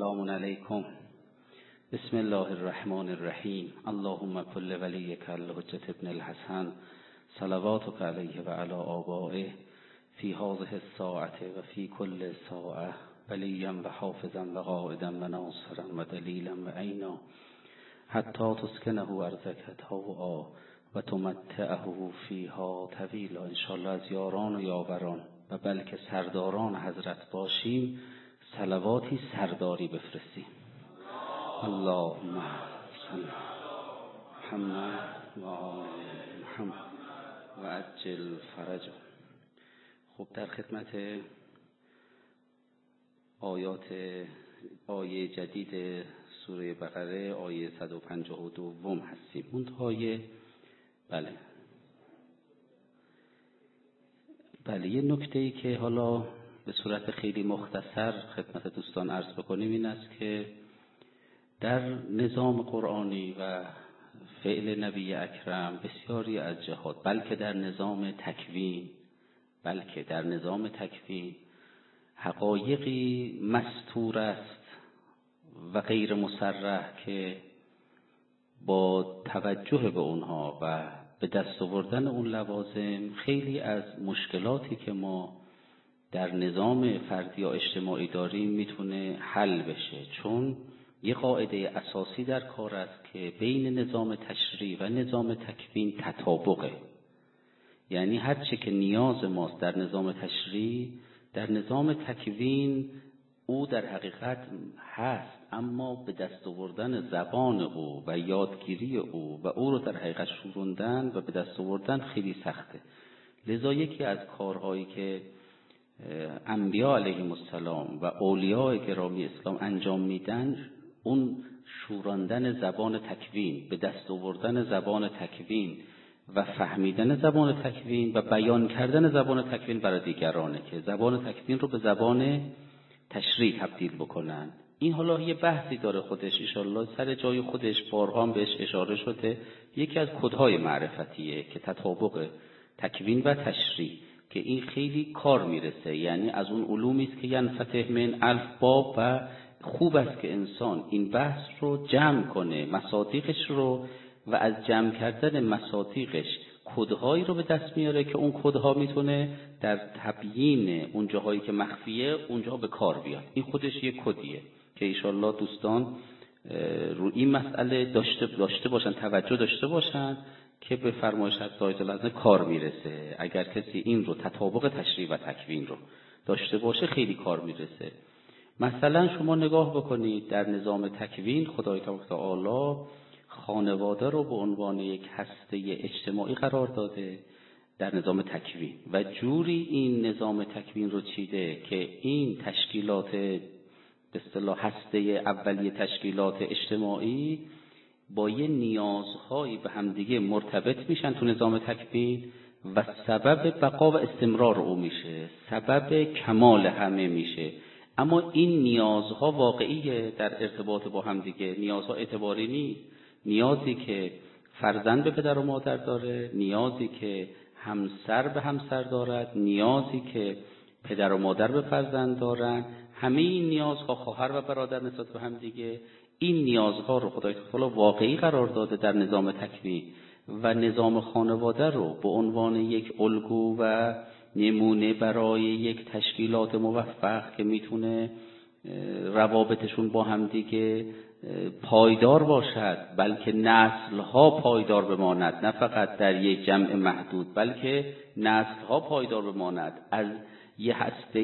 سلام علیکم. بسم الله الرحمن الرحیم. اللهم کل ولیک الحجة ابن الحسن صلواتک علیه و علی آبائه فی هذه الساعة و فی کل ساعة ولیا و حافظا و قائدا و ناصرا و دلیلا و عینا حتی تسکنه ارضک طوعا و تمتعه فیها طویلا. انشاءالله از یاران و یاوران و بلکه سرداران حضرت باشیم، صلواتی سرداری بفرستیم. اللهم صل محمد و آل محمد و عجل فرجه. خب در خدمت آیه جدید سوره بقره، آیه 152 هستیم. منتهای بله یه نکته‌ای که حالا به صورت خیلی مختصر خدمت دوستان عرض بکنیم این است که در نظام قرآنی و فعل نبی اکرم بسیاری از جهات، بلکه در نظام تکوین حقایقی مستور است و غیر مصرح که با توجه به اونها و به دست آوردن اون لوازم خیلی از مشکلاتی که ما در نظام فردی یا اجتماعی داریم میتونه حل بشه. چون یه قاعده اساسی در کار است که بین نظام تشریع و نظام تکوین تطابقه. یعنی هر چه که نیاز ماست در نظام تشریع، در نظام تکوین او در حقیقت هست، اما به دست آوردن زبان او و یادگیری او و او رو در حقیقت شوروندن و به دست آوردن خیلی سخته. لذا یکی از کارهایی که انبیاء علیهم السلام و اولیاء گرامی اسلام انجام میدن، اون شوراندن زبان تکوین، به دست آوردن زبان تکوین و فهمیدن زبان تکوین و بیان کردن زبان تکوین برای دیگرانه که زبان تکوین رو به زبان تشریع تبدیل بکنن. این حالا یه بحثی داره خودش، انشالله سر جای خودش بارها هم بهش اشاره شده. یکی از کدهای معرفتیه که تطابق تکوین و تشریع، که این خیلی کار میرسه. یعنی از اون علومی است که ینفتح من الف باب و خوب است که انسان این بحث رو جمع کنه، مصادیقش رو، و از جمع کردن مصادیقش کدهایی رو به دست میاره که اون کدها میتونه در تبیین اون جاهایی که مخفیه اونجا به کار بیاد. این خودش یک کدیه که انشالله دوستان رو این مسئله داشته باشن، توجه داشته باشن که به فرمایش حضرت العظمه کار میرسه. اگر کسی این رو تطابق تشریع و تکوین رو داشته باشه خیلی کار میرسه. مثلا شما نگاه بکنید در نظام تکوین خدای تعالی خانواده رو به عنوان یک هسته اجتماعی قرار داده در نظام تکوین و جوری این نظام تکوین رو چیده که این تشکیلات به اصطلاح هسته اولیه تشکیلات اجتماعی با یه نیازهایی به همدیگه مرتبط میشن تو نظام تکوین و سبب بقا و استمرار او میشه، سبب کمال همه میشه. اما این نیازها واقعیه در ارتباط با همدیگه، نیازها اعتباری نیست. نیازی که فرزند به پدر و مادر داره، نیازی که همسر به همسر دارد، نیازی که پدر و مادر به فرزند دارن، همه این نیازها خواهر و برادر نسبت به هم دیگه، این نیازها رو خدای تعالی واقعی قرار داده در نظام تکوین و نظام خانواده رو به عنوان یک الگو و نمونه برای یک تشکیلات موفق که میتونه روابطشون با هم دیگه پایدار باشد، بلکه نسل‌ها پایدار بماند، نه فقط در یک جمع محدود بلکه نسل‌ها پایدار بماند. از یه هسته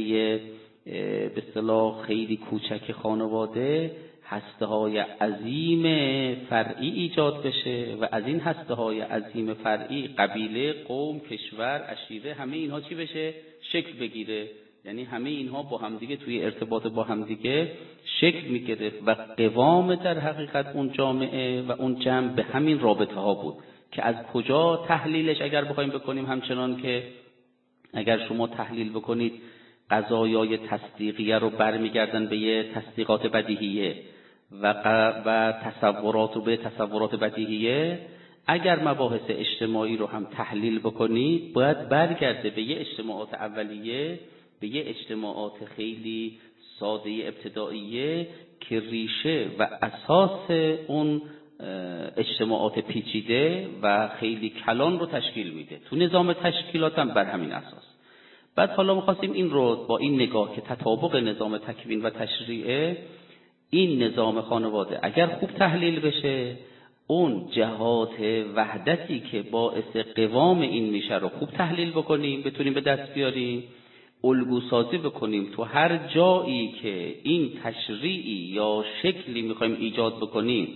به اصطلاح خیلی کوچک خانواده هسته‌های عظیم فرعی ایجاد بشه و از این هسته‌های عظیم فرعی قبیله، قوم، کشور، عشیره، همه اینها چی بشه؟ شکل بگیره. یعنی همه اینها با همدیگه توی ارتباط با همدیگه شکل میگرفت و قوام در حقیقت اون جامعه و اون جمع به همین رابطه ها بود که از کجا تحلیلش اگر بخوایم بکنیم، همچنان که اگر شما تحلیل بکنید قضایای تصدیقیه رو برمیگردن به یه تصدیقات بدیهیه و تصورات رو به تصورات بدیهیه، اگر مباحث اجتماعی رو هم تحلیل بکنید باید برگرده به یه اجتماعات اولیه، به یه اجتماعات خیلی ساده ابتداییه که ریشه و اساس اون اجتماعات پیچیده و خیلی کلان رو تشکیل میده. تو نظام تشکیلات هم بر همین اساس. بعد حالا می‌خواستیم این رو با این نگاه که تطابق نظام تکوین و تشریعه، این نظام خانواده اگر خوب تحلیل بشه، اون جهات وحدتی که باعث قوام این میشه رو خوب تحلیل بکنیم، بتونیم به دست بیاریم، الگو سازی بکنیم تو هر جایی که این تشریعی یا شکلی میخوایم ایجاد بکنیم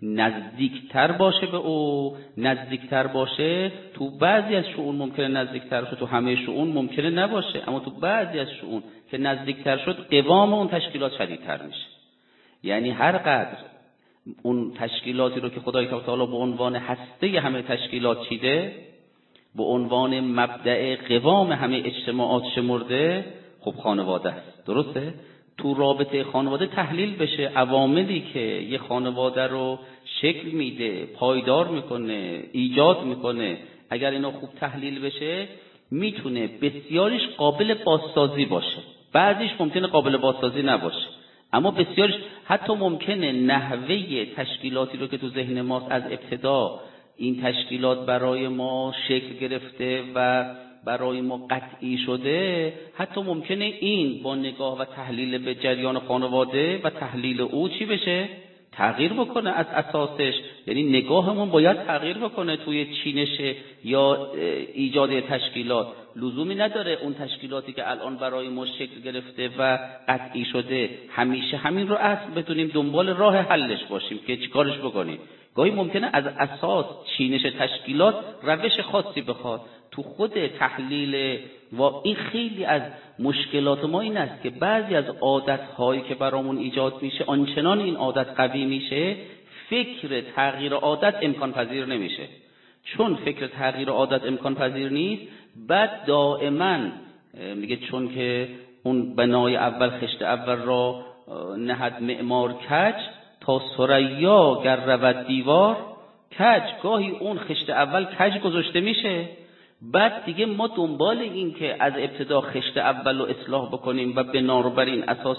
نزدیکتر باشه به او، نزدیکتر باشه. تو بعضی از شؤون ممکنه نزدیکتر باشه، تو همه شؤون ممکنه نباشه، اما تو بعضی از شؤون که نزدیکتر شد قوام اون تشکیلات شدیدتر میشه. یعنی هر قدر اون تشکیلاتی رو که خدای تعالی به عنوان هسته همه تشکیلات چیده، به عنوان مبدأ قوام همه اجتماعات شمرده، خب خانواده است. درسته؟ تو رابطه خانواده تحلیل بشه عواملی که یه خانواده رو شکل میده، پایدار میکنه، ایجاد میکنه، اگر اینا خوب تحلیل بشه میتونه بسیاریش قابل بازسازی باشه، بعضیش ممکنه قابل بازسازی نباشه، اما بسیارش حتی ممکنه نحوه تشکیلاتی رو که تو ذهن ماست از ابتدا این تشکیلات برای ما شکل گرفته و برای ما قطعی شده، حتی ممکنه این با نگاه و تحلیل به جریان خانواده و تحلیل او چی بشه؟ تغییر بکنه از اساسش. یعنی نگاهمون باید تغییر بکنه توی چینش یا ایجاد تشکیلات. لزومی نداره اون تشکیلاتی که الان برای ما شکل گرفته و قطعی شده همیشه همین رو اصل بتونیم دنبال راه حلش باشیم که چیکارش بکنیم. گاهی ممکنه از اساس چینش تشکیلات روش خاصی بخواد. تو خود تحلیل و این خیلی از مشکلات ما این است که بعضی از عادت‌هایی که برامون ایجاد میشه، آنچنان این عادت قوی میشه فکر تغییر عادت امکان پذیر نمیشه. چون فکر تغییر عادت امکان پذیر نیست، بعد دائما میگه چون که اون بنای اول خشت اول را نهد معمار کج، تا ثریا گر رود دیوار کج. گاهی اون خشت اول کج گذاشته میشه، بعد دیگه ما دنبال این که از ابتدا خشت اول رو اصلاح بکنیم و بنا رو بر این اساس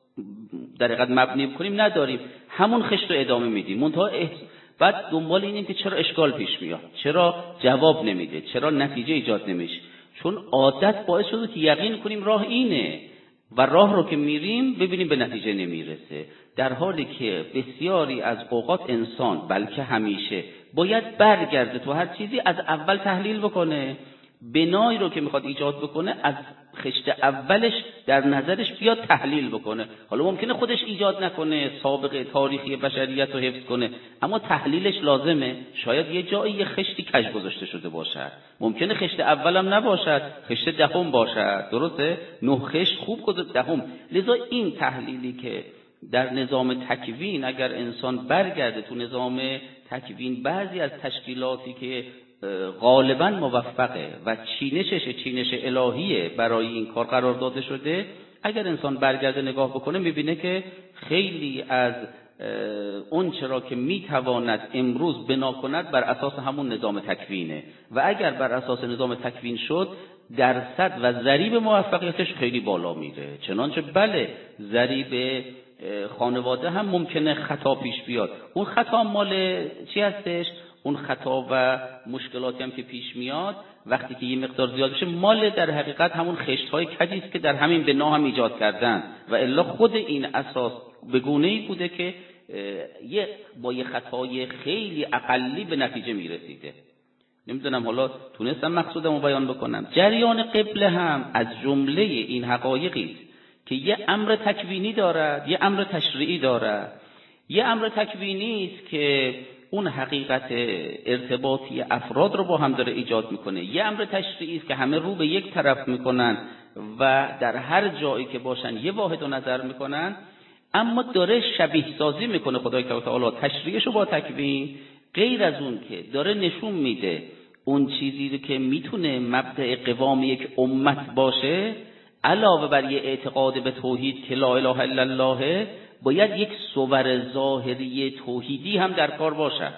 در حقیقت مبنی بکنیم نداریم، همون خشت رو ادامه میدیم. منتها بعد دنبال اینیم که چرا اشکال پیش میاد، چرا جواب نمیده، چرا نتیجه ایجاد نمیشه. چون عادت باعث شده که یقین کنیم راه اینه و راه رو که میریم ببینیم به نتیجه نمیرسه، در حالی که بسیاری از اوقات انسان بلکه همیشه باید برگرده تو هر چیزی از اول تحلیل بکنه، بنایی رو که میخواد ایجاد بکنه از خشت اولش در نظرش بیاد تحلیل بکنه. حالا ممکنه خودش ایجاد نکنه، سابقه تاریخی بشریت رو حفظ کنه، اما تحلیلش لازمه. شاید یه جایی یه خشتی کج گذاشته شده باشد، ممکنه خشت اولم نباشد، خشت دهم باشد. درسته؟ 9 خشت خوب گذاشت دهم. لذا این تحلیلی که در نظام تکوین اگر انسان برگرده تو نظام تکوین، بعضی از تشکیلاتی که غالباً موفقه و چینش الهیه برای این کار قرار داده شده، اگر انسان برگرده نگاه بکنه میبینه که خیلی از اون چرا که میتواند امروز بنا کند بر اساس همون نظام تکوینه و اگر بر اساس نظام تکوین شد درصد و ضریب موفقیتش خیلی بالا میره. چنانچه بله ضریب خانواده هم ممکنه خطا پیش بیاد. اون خطا مال چی هستش؟ اون خطا و مشکلاتی هم که پیش میاد وقتی که یه مقدار زیاد بشه مال در حقیقت همون خشت‌های کجی است که در همین بنا هم ایجاد کردن و الا خود این اساس به گونه‌ای بوده که با یه خطای خیلی اقلی به نتیجه میرسیده. نمیدونم حالا تونستم مقصودمو بیان بکنم. جریان قبله هم از جمله این حقایقی که یه امر تکوینی دارد، یه امر تشریعی دارد. یه امر تکوینی است که اون حقیقت ارتباطی افراد رو با هم داره ایجاد میکنه. یه امر تشریعی است که همه رو به یک طرف میکنن و در هر جایی که باشن یه واحد رو نظر میکنن، اما داره شبیه سازی میکنه خدای تعالی تشریعش رو با تکوین، غیر از اون که داره نشون میده اون چیزی رو که میتونه مبدأ قوام یک امت باشه، علاوه بر یه اعتقاد به توحید که لا اله الا الله، باید یک صور ظاهری توحیدی هم در کار باشد.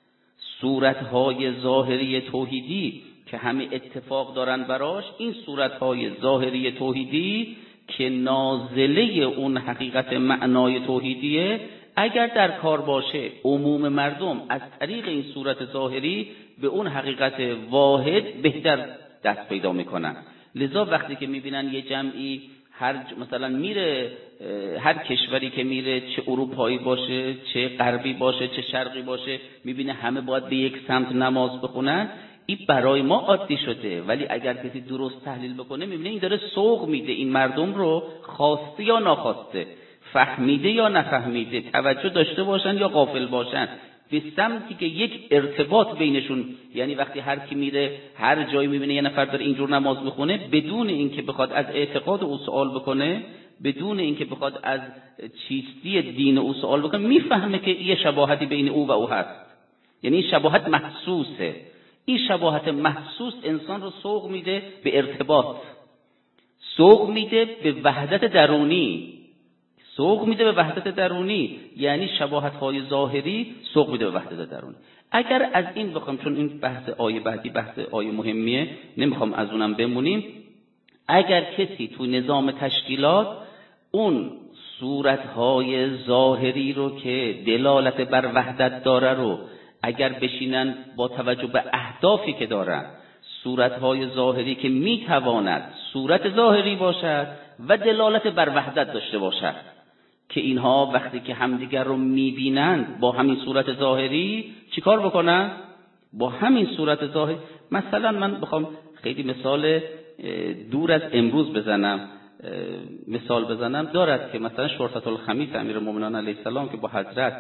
صورتهای ظاهری توحیدی که همه اتفاق دارن براش، این صورتهای ظاهری توحیدی که نازله اون حقیقت معنای توحیدیه اگر در کار باشه عموم مردم از طریق این صورت ظاهری به اون حقیقت واحد بهتر دست پیدا میکنن. لذا وقتی که میبینن یه جمعی مثلا میره هر کشوری که میره، چه اروپایی باشه چه غربی باشه چه شرقی باشه، میبینه همه باید به یک سمت نماز بخونن، این برای ما عادی شده. ولی اگر کسی درست تحلیل بکنه میبینه این داره سوق میده این مردم رو، خواسته یا ناخواسته، فهمیده یا نفهمیده، توجه داشته باشن یا غافل باشن، به سمتی که یک ارتباط بینشون، یعنی وقتی هر کی میره هر جایی میبینه یه نفر داره اینجور نماز میخونه، بدون اینکه بخواد از اعتقاد او سوال بکنه، بدون اینکه بخواد از چیستی دین او سوال بکنه، میفهمه که یه شباهتی بین او و او هست. یعنی این شباهت محسوسه. این شباهت محسوس انسان رو سوق میده به ارتباط، سوق میده به وحدت درونی، سوق میده به وحدت درونی. یعنی شباهت‌های ظاهری سوق میده به وحدت درونی. اگر از این بخوام، چون این بحث آیه بعدی بحث آیه مهمیه، نمیخوام از اونم بمونیم، اگر کسی تو نظام تشکیلات اون صورت‌های ظاهری رو که دلالت بر وحدت داره رو اگر بشینن با توجه به اهدافی که دارن، صورت‌های ظاهری که میتواند صورت ظاهری باشد و دلالت بر وحدت داشته باشد، که اینها وقتی که همدیگر رو میبینند با همین صورت ظاهری چیکار بکنن؟ با همین صورت ظاهری. مثلا من بخوام خیلی مثال دور از امروز بزنم، مثال بزنم، دارد که مثلا شرطة الخمیس امیرالمومنین علیه السلام که با حضرت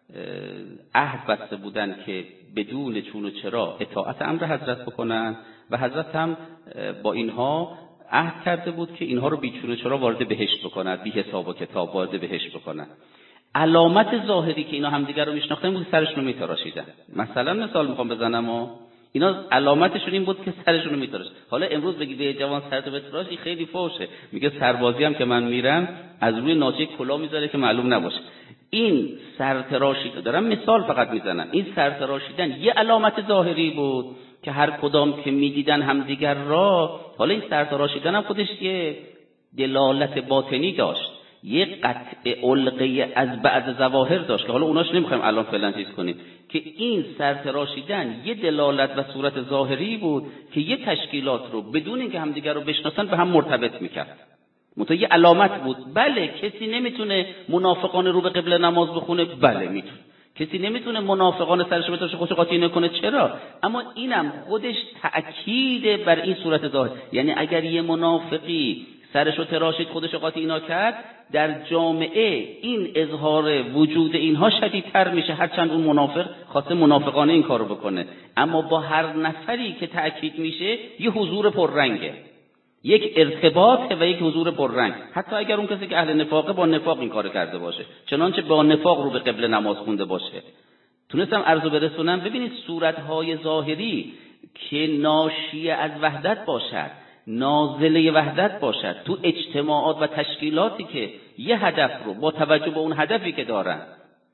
عهد بسته بودن که بدون چون و چرا اطاعت امر حضرت بکنن و حضرت هم با اینها عهد کرده بود که اینها رو بی چون و چرا وارد بهشت بکنن، بی حساب و کتاب وارد بهشت بکنن. علامت ظاهری که اینا همدیگر رو میشناختن بود سرشون رو میتراشیدن. مثلا مثال میخوام بزنم و اینا علامتشون این بود که سرشون رو میتراشیدن. حالا امروز بگی به جوان سرتو بتراش، این خیلی فوشه. میگه سربازی هم که من میرم از روی ناچه کلاه میذاره که معلوم نباشه. این سرتراشیدن، دارم مثال فقط میزنم، این سرتراشیدن یه علامت ظاهری بود که هر کدام که میدیدن همدیگر را، حالا این سرتراشیدن هم خودش یه دلالت باطنی داشت، یه قطع علقه از بعض ظواهر داشت که حالا اوناش نمیخوایم الان فعلا چیز کنیم، که این سرتراشیدن یه دلالت و صورت ظاهری بود که یه تشکیلات رو بدون اینکه همدیگر رو بشناسن به هم مرتبط میکرد. منتها یه علامت بود. بله کسی نمیتونه منافقانه رو به قبله نماز بخونه، بله میتونه. کسی نمیتونه منافقانه سرش بتاشه خوش قاطی نکنه، چرا؟ اما اینم خودش تأکید بر این صورت ظاهر. یعنی اگر یه منافقی سرشو تراشید خودشو قاطی اینا کرد، در جامعه این اظهار وجود اینها شدیدتر میشه، هرچند اون منافق خواسته منافقانه این کارو بکنه. اما با هر نفری که تأکید میشه یه حضور پررنگه، یک ارتباط و یک حضور پررنگ، حتی اگر اون کسی که اهل نفاقه با نفاق این کار کرده باشه، چنانچه با نفاق رو به قبله نماز خونده باشه. تونستم عرضو برسونم. ببینید صورتهای ظاهری که ناشی از وحدت باشد، نازله وحدت باشد، تو اجتماعات و تشکیلاتی که یه هدف رو با توجه به اون هدفی که دارن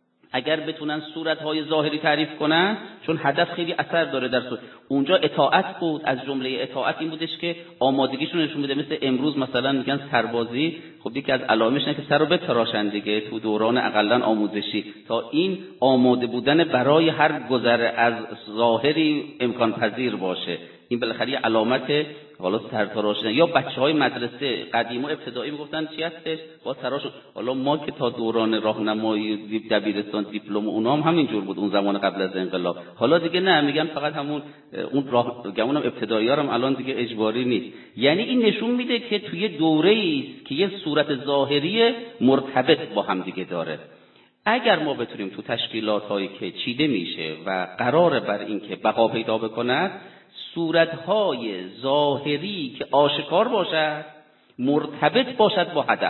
اگر بتونن صورتهای ظاهری تعریف کنن، چون هدف خیلی اثر داره در صورت. اونجا اطاعت بود، از جمله اطاعت این بودش که آمادگیشون نشون بده. مثل امروز مثلا میگن سربازی، خب یکی از علائمش اینه که سر رو بتراشن دیگه تو دوران اقلن آموزشی، تا این آماده بودن برای هر گذر از ظاهری امکان پذیر باشه. این بالاخره علامت حالا سرتراشیدن. یا بچهای مدرسه قدیما ابتدایی میگفتن چی هستش با سراشون. حالا ما که تا دوران راهنمایی دبیرستان دیپلم اونها هم همین جور بود اون زمان قبل از انقلاب. حالا دیگه نه، میگن فقط همون اون راهنمون ابتدایی هم الان دیگه اجباری نیست. یعنی این نشون میده که توی دوره‌ای است که یه صورت ظاهری مرتبط با هم دیگه داره. اگر ما بتونیم تو تشکیلات‌هایی که چیده میشه و قراره بر این که بقا پیدا بکنه، صورتهای ظاهری که آشکار باشد، مرتبط باشد با هدف،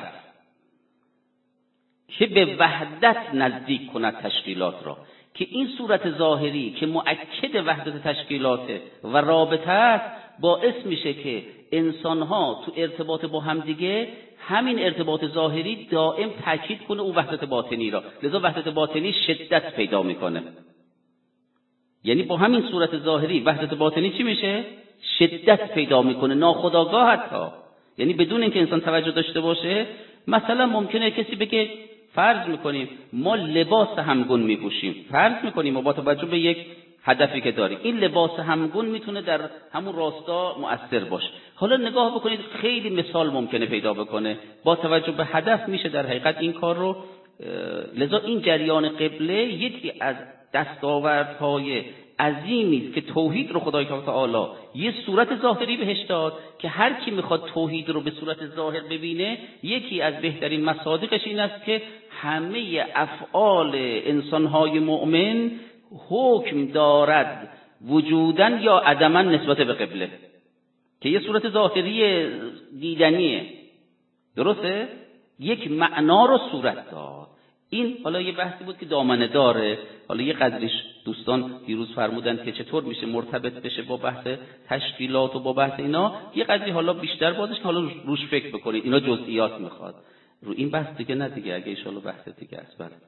که به وحدت نزدیک کند تشکیلات را، که این صورت ظاهری که مؤکد وحدت تشکیلات و رابطه است، باعث میشه که انسانها تو ارتباط با همدیگه همین ارتباط ظاهری دائم تاکید کنه اون وحدت باطنی را. لذا وحدت باطنی شدت پیدا میکنه. یعنی با همین صورت ظاهری وحدت باطنی چی میشه؟ شدت پیدا میکنه، ناخودآگاه حتی. یعنی بدون اینکه انسان توجه داشته باشه. مثلا ممکنه کسی بگه فرض میکنیم ما لباس همگون میپوشیم، فرض میکنیم ما با توجه به یک هدفی که داریم این لباس همگون میتونه در همون راستا مؤثر باشه. حالا نگاه بکنید خیلی مثال ممکنه پیدا بکنه با توجه به هدف میشه در حقیقت این کار رو. لذا این جریان قبله یکی از دستاوردهای عظیمی است که توحید رو خدای تعالی یه صورت ظاهری بهش داد که هر کی میخواد توحید رو به صورت ظاهر ببینه، یکی از بهترین مصادیقش این است که همه افعال انسانهای مؤمن حکم دارد وجودن یا عدما نسبت به قبله، که یه صورت ظاهری دیدنیه، درسته؟ یک معنا رو صورت داد. این حالا یه بحثی بود که دامنه داره، حالا یه قدریش دوستان دیروز فرمودن که چطور میشه مرتبط بشه با بحث تشکیلات و با بحث اینا، یه قدری حالا بیشتر بازش که حالا روش فکر بکنید، اینا جزئیات میخواد. رو این بحث دیگه نه دیگه، اگه ایشالا بحث دیگه است. بله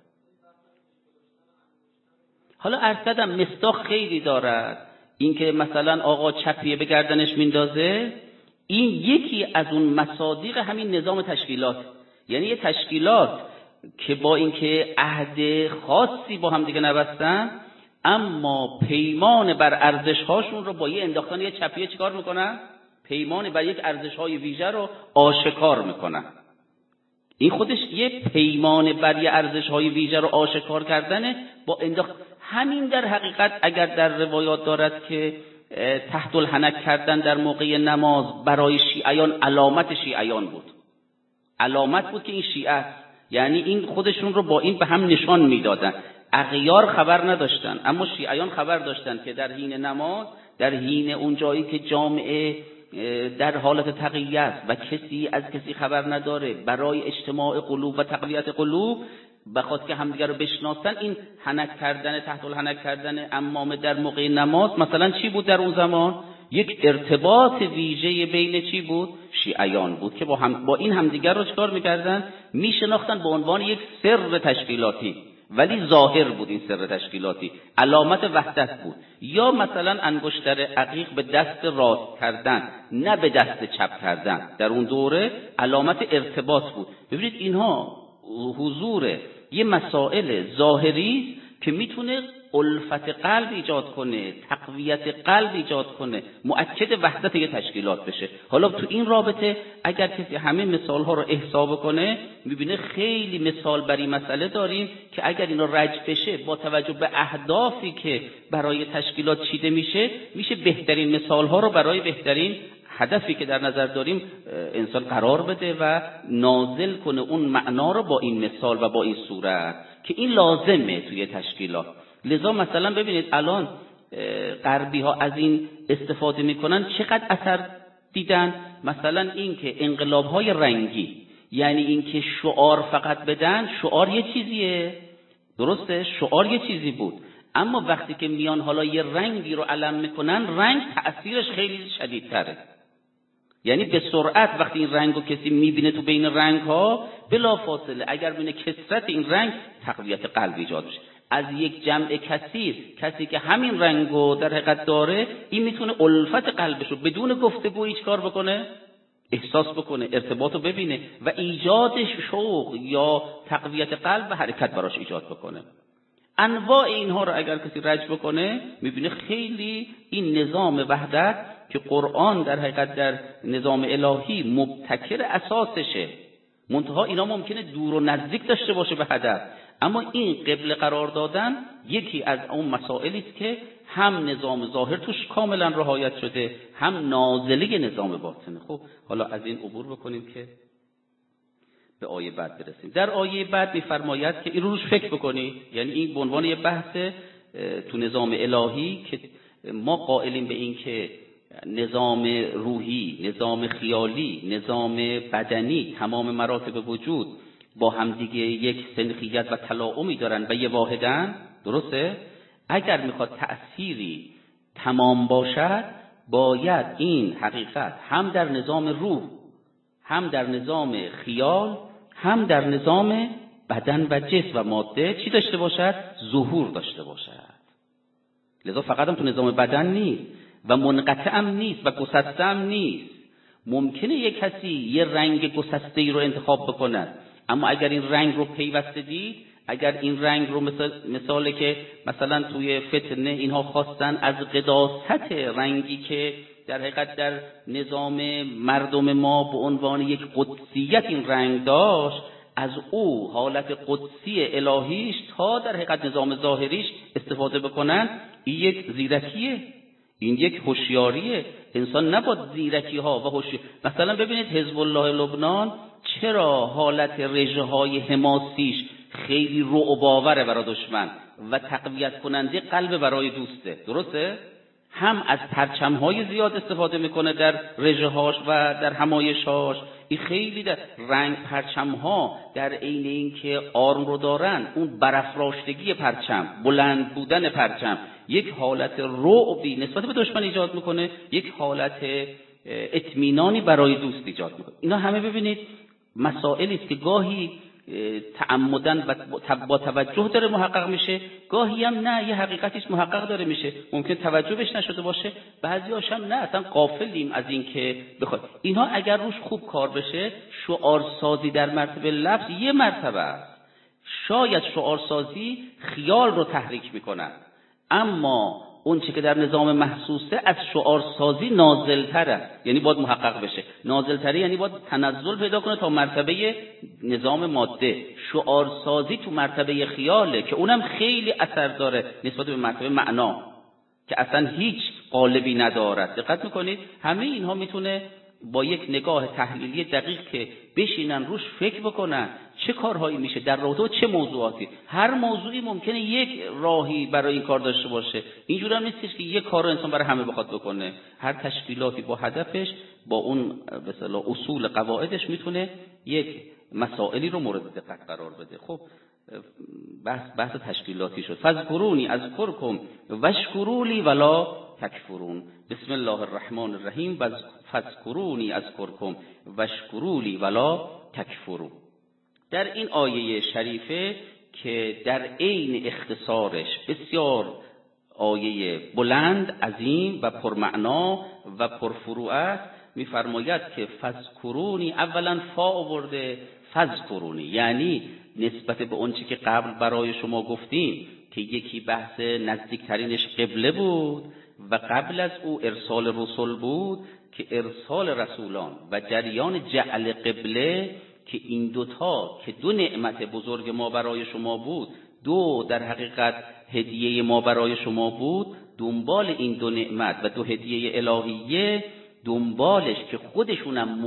حالا ارشدم مصداق خیلی دارد، این که مثلا آقا چپیه به گردنش میندازه، این یکی از اون مصادیق همین نظام تشکیلات. یعنی یه تشکیلات که با اینکه عهد خاصی با هم دیگه نبستن، اما پیمان بر ارزش هاشون رو با یه انداختن یه چپیه چیکار میکنن؟ پیمان بر یک ارزش های ویژه رو آشکار میکنن. این خودش یه پیمان بر یه ارزش های ویژه رو آشکار کردنه با انداخت. همین در حقیقت اگر در روایات دارد که تحت الحنک کردن در موقع نماز برای شیعیان علامت شیعیان بود، علامت بود که این شیعه است، یعنی این خودشون رو با این به هم نشان میدادن. اغیار خبر نداشتن، اما شیعیان خبر داشتن که در حین نماز، در حین اون جایی که جامعه در حالت تقیه است و کسی از کسی خبر نداره، برای اجتماع قلوب و تقویت قلوب بخاطر که همدیگه رو بشناسن، این حنک کردن، تحت الحنک کردن عمامه در موقع نماز مثلا چی بود در اون زمان؟ یک ارتباط ویژه بین چی بود؟ شیعیان بود که با این همدیگر رو چکار میکردن؟ میشناختن به عنوان یک سر تشکیلاتی، ولی ظاهر بود این سر تشکیلاتی، علامت وحدت بود. یا مثلا انگشتر عقیق به دست راست کردن نه به دست چپ کردن، در اون دوره علامت ارتباط بود. ببینید اینها حضور یه مسائل ظاهری که میتونه الفت قلب ایجاد کنه، تقویت قلب ایجاد کنه، مؤکد وحدت یه تشکیلات بشه. حالا تو این رابطه اگر کسی همه مثال ها رو احسا کنه، میبینه خیلی مثال بر این مسئله داریم که اگر اینا رجع بشه با توجه به اهدافی که برای تشکیلات چیده میشه بهترین مثال ها رو برای بهترین هدفی که در نظر داریم انسان قرار بده و نازل کنه اون معنا رو با این مثال و با این صورت که این لازمه توی تشکیلات. لذا مثلا ببینید الان غربی ها از این استفاده میکنن، چقدر اثر دیدن. مثلا این که انقلاب های رنگی، یعنی این که شعار فقط بدن، شعار یه چیزیه، درسته؟ شعار یه چیزی بود، اما وقتی که میان حالا یه رنگی رو علم میکنن، رنگ تأثیرش خیلی شدیدتره. یعنی به سرعت وقتی این رنگو کسی میبینه تو بین رنگ ها، بلا فاصله اگر ببینه کثرت این رنگ، تقویت قلب ایجاد میشه. از یک جمع کثیر، کسی که همین رنگو در حقیقت داره، این میتونه الفت قلبشو بدون گفتگو چیکار بکنه؟ احساس بکنه، ارتباطو ببینه و ایجاد شوق یا تقویت قلب و حرکت براش ایجاد بکنه. انواع اینها رو اگر کسی رجع بکنه، میبینه خیلی این نظام وحدت که قرآن در حقیقت در نظام الهی مبتکر اساسشه، منتها اینا ممکنه دور و نزدیک داشته باشه به هدف، اما این قبل قرار دادن یکی از اون مسائلی است که هم نظام ظاهر توش کاملا رعایت شده، هم نازله نظام باطنه. خب حالا از این عبور بکنیم که به آیه بعد برسیم. در آیه بعد می‌فرماید که این روش فکر بکنید، یعنی این به عنوان یه بحث تو نظام الهی که ما قائلیم به این که نظام روحی، نظام خیالی، نظام بدنی، تمام مراتب وجود با همدیگه یک سنخیت و تلاؤمی دارن و یه واحدن، درسته؟ اگر میخواد تأثیری تمام باشد، باید این حقیقت هم در نظام روح، هم در نظام خیال، هم در نظام بدن و جسم و ماده چی داشته باشد؟ ظهور داشته باشد. لذا فقط هم تو نظام بدن نیست و منقطع هم نیست و گسسته هم نیست، ممکنه یک کسی یه رنگ گسسته‌ای رو انتخاب بکنه، اما اگر این رنگ رو پیوسته دید، اگر این رنگ رو مثاله که مثلا توی فتنه اینها خواستن از قداست رنگی که در حقیقت در نظام مردم ما به عنوان یک قدسیت این رنگ داشت، از او حالت قدسی الهیش تا در حقیقت نظام ظاهریش استفاده بکنن، این یک زیرکیه، این یک هوشیاریه. انسان نباید زیرکی ها و هوشیاری. مثلا ببینید حزب الله لبنان چرا حالت رژه‌های حماسیش خیلی رعب آوره برای دشمن و تقویت کننده قلب برای دوسته، درسته؟ هم از پرچم‌های زیاد استفاده میکنه در رژه‌هاش و در حمایش‌هاش. این خیلی در رنگ پرچم‌ها در عین اینکه آرم رو دارن، اون برافراشتگی پرچم، بلند بودن پرچم یک حالت رعبی نسبت به دشمن ایجاد میکنه، یک حالت اطمینانی برای دوست ایجاد میکنه. اینا همه ببینید مسائلی است که گاهی تعمدن و با توجه داره محقق میشه، گاهی هم نه، یه حقیقتیش محقق داره میشه، ممکن توجه بهش نشده باشه، بعضی‌هاش هم نه، اصلا غافلیم از این که بخواد. اینها اگر روش خوب کار بشه، شعارسازی در مرتبه لفظ یه مرتبه است. شاید شعارسازی خیال رو تحریک میکنه، اما اون چه که در نظام محسوسه از شعارسازی نازل‌تره، یعنی باید محقق بشه. نازل‌تره یعنی باید تنزل پیدا کنه تا مرتبه نظام ماده. شعارسازی تو مرتبه خیاله که اونم خیلی اثر داره نسبت به مرتبه معنا که اصلا هیچ قالبی ندارد. دقت میکنید همه اینها میتونه با یک نگاه تحلیلی دقیق که بشینن روش فکر بکنن چه کارهایی میشه در رابطه با چه موضوعاتی. هر موضوعی ممکنه یک راهی برای این کار داشته باشه، اینجوری هم نیستش که یک کار رو انسان برای همه بخواد بکنه. هر تشکیلاتی با هدفش، با اون به اصطلاح اصول قواعدش میتونه یک مسائلی رو مورد دقت قرار بده. خب بحث تشکیلاتی شد. فذکرونی اذکرکم واشکرولی ولا تکفرون. بسم الله الرحمن الرحیم. فذکرونی اذکرکم واشکرولی ولا تکفرون. در این آیه شریفه که در عین اختصارش بسیار آیه بلند، عظیم و پرمعنا و پرفروع است، می‌فرماید که فذکرونی، اولا فا آورده فذکرونی، یعنی نسبت به اون چیزی که قبل برای شما گفتیم که یکی بحث نزدیکترینش قبله بود و قبل از او ارسال رسول بود، که ارسال رسولان و جریان جعل قبله که این دوتا که دو نعمت بزرگ ما برای شما بود، دو در حقیقت هدیه ما برای شما بود، دنبال این دو نعمت و دو هدیه الهیه دنبالش که خودشونم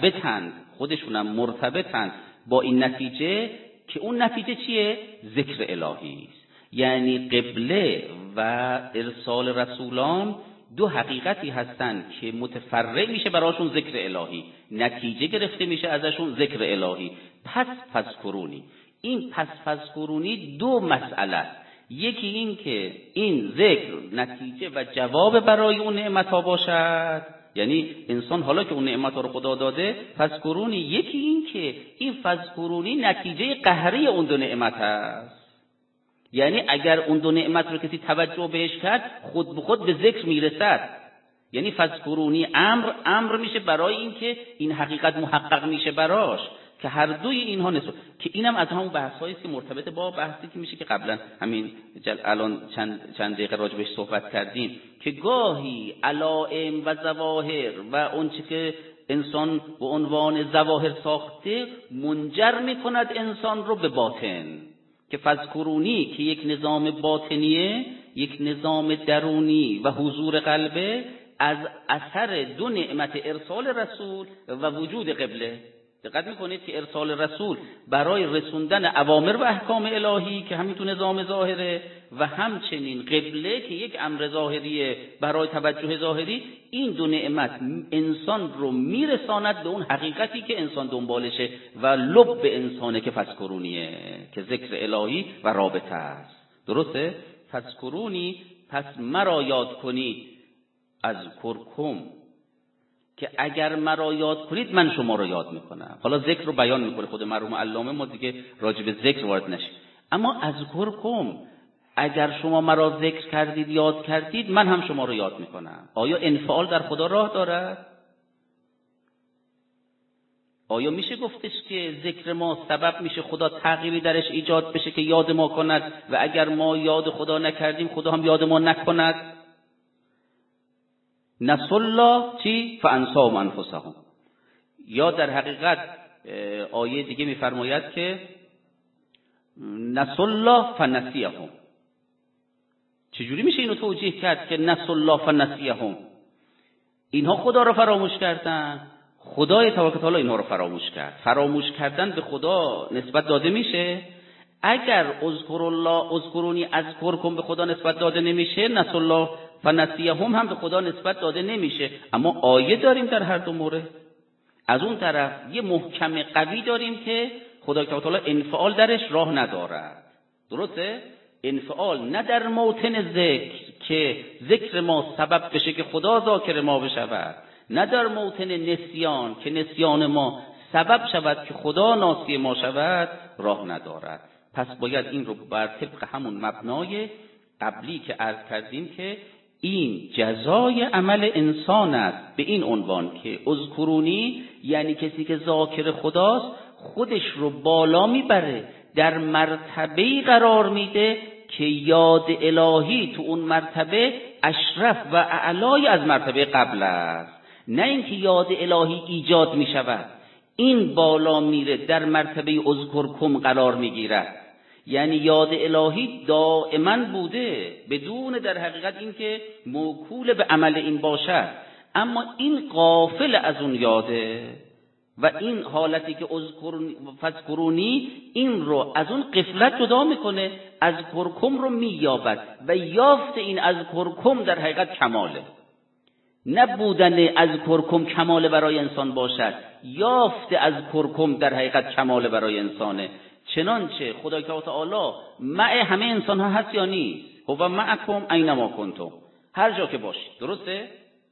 مرتبطند با این نتیجه، که اون نتیجه چیه؟ ذکر الهی است. یعنی قبله و ارسال رسولان دو حقیقتی هستند که متفرع میشه براشون ذکر الهی، نتیجه گرفته میشه ازشون ذکر الهی. پس فذکرونی، این پس فذکرونی دو مسئله، یکی این که این ذکر نتیجه و جواب برای اون نعمت ها باشد، یعنی انسان حالا که اون نعمت ها رو خدا داده فذکرونی، یکی این که این فذکرونی نتیجه قهری اون دو نعمت هست. یعنی اگر اون دو نعمت رو کسی توجه بهش کرد، خود به خود به ذکر میرسد. یعنی فذکرونی امر میشه برای این که این حقیقت محقق میشه براش، که هر دوی اینها نسبت، که اینم از همون بحثایی است که مرتبط با بحثی که میشه که قبلا همین الان چند دقیقه راجبش صحبت کردیم، که گاهی علائم و ظواهر و اون چیزی که انسان به عنوان ظواهر ساخته منجر میکند انسان رو به باطن، که فذکرونی که یک نظام باطنیه، یک نظام درونی و حضور قلبه، از اثر دو نعمت ارسال رسول و وجود قبله. دقت میکنید که ارسال رسول برای رسوندن اوامر و احکام الهی که همین تو نظام ظاهره، و همچنین قبله که یک امر ظاهریه برای توجه ظاهری، این دو نعمت انسان رو میرساند به اون حقیقتی که انسان دنبالشه و لب انسانه که فذکرونیه، که ذکر الهی و رابطه است. درسته؟ فذکرونی، پس مرا یاد کنید، از کرکم، که اگر مرا یاد کنید من شما رو یاد میکنم. حالا ذکر رو بیان میکنه خود مرحوم علامه، ما دیگه راجع به ذکر وارد نشیم. اما اذکرکم، اگر شما مرا ذکر کردید، یاد کردید، من هم شما رو یاد میکنم. آیا انفعال در خدا راه دارد؟ آیا میشه گفتش که ذکر ما سبب میشه خدا تغییری درش ایجاد بشه که یاد ما کند و اگر ما یاد خدا نکردیم خدا هم یاد ما نکند؟ نسوا الله چی؟ فانساهم انفسهم. یا در حقیقت آیه دیگه میفرماید که نسوا الله فنسیهم. چجوری میشه اینو توجیه کرد که نسوا الله فنسیهم؟ اینها خدا رو فراموش کردن، خدای تبارک و تعالی اینها رو فراموش کرد. فراموش کردن به خدا نسبت داده میشه؟ اگر اذکر الله اذکرونی اذکرکم به خدا نسبت داده نمیشه، نسوا الله فنسیهم هم به خدا نسبت داده نمیشه. اما آیه داریم در هر دو مورد. از اون طرف یه محکم قوی داریم که خدای تعالی انفعال درش راه ندارد. درسته؟ انفعال نه در موطن ذکر که ذکر ما سبب بشه که خدا ذاکر ما بشود، نه در موطن نسیان که نسیان ما سبب شود که خدا ناسی ما شود، راه ندارد. پس باید این رو بر طبق همون مبنای قبلی که عرض کردیم که این جزای عمل انسان است، به این عنوان که اذکرونی یعنی کسی که ذاکر خداست خودش رو بالا میبره، در مرتبه‌ای قرار میده که یاد الهی تو اون مرتبه اشرف و اعلای از مرتبه قبل است. نه اینکه یاد الهی ایجاد میشود، این بالا میره در مرتبه اذکرکم قرار میگیرد. یعنی یاد الهی دائما بوده بدون در حقیقت اینکه موکول به عمل این باشد، اما این غافل از اون یاده و این حالتی که فذکرونی این رو از اون غفلت جدا میکنه، از کرکم رو مییابد و یافت این از کرکم در حقیقت کماله. نبودن از کرکم کماله برای انسان باشد، یافت از کرکم در حقیقت کماله برای انسانه. چنانچه خدای تعالی مع همه انسان ها هست یا نیست؟ هو معکم اینما کنتم، هر جا که باشید. درسته؟